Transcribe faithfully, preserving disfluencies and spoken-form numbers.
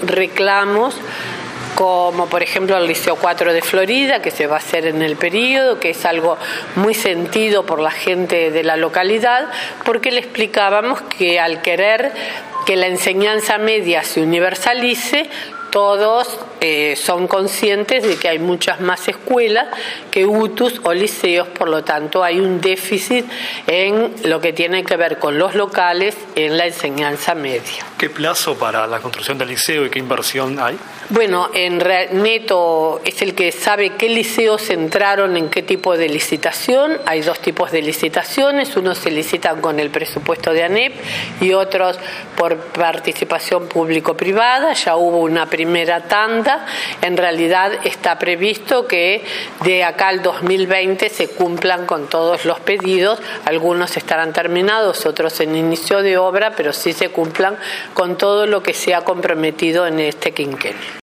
reclamos, como por ejemplo el Liceo cuatro de Florida, que se va a hacer en el periodo, que es algo muy sentido por la gente de la localidad, porque le explicábamos que al querer que la enseñanza media se universalice, todos eh, son conscientes de que hay muchas más escuelas que U T Us o liceos, por lo tanto hay un déficit en lo que tiene que ver con los locales en la enseñanza media. ¿Qué plazo para la construcción del liceo y qué inversión hay? Bueno, en re- Neto es el que sabe qué liceos entraron en qué tipo de licitación. Hay dos tipos de licitaciones, unos se licitan con el presupuesto de ANEP y otros por participación público-privada. Ya hubo una primera tanda. En realidad está previsto que de acá al dos mil veinte se cumplan con todos los pedidos. Algunos estarán terminados, otros en inicio de obra, pero sí se cumplan con todo lo que se ha comprometido en este quinquenio.